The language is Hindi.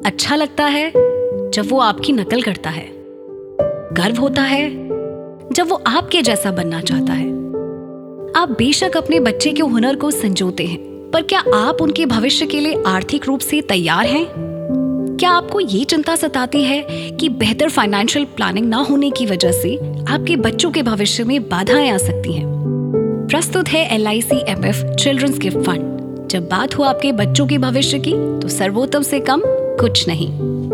अच्छा लगता है जब वो आपकी नकल करता है। गर्व होता है जब वो आपके जैसा बनना चाहता है। आप बेशक अपने बच्चे के हुनर को संजोते हैं, पर क्या आप उनके भविष्य के लिए आर्थिक रूप से तैयार हैं? क्या आपको ये चिंता सताती है कि बेहतर फाइनेंशियल प्लानिंग ना होने की वजह से आपके बच्चों के भविष्य में बाधाएं आ सकती हैं? प्रस्तुत है LIC MF children's gift fund. जब बात हो आपके बच्चों के भविष्य की, तो सर्वोत्तम से कम कुछ नहीं।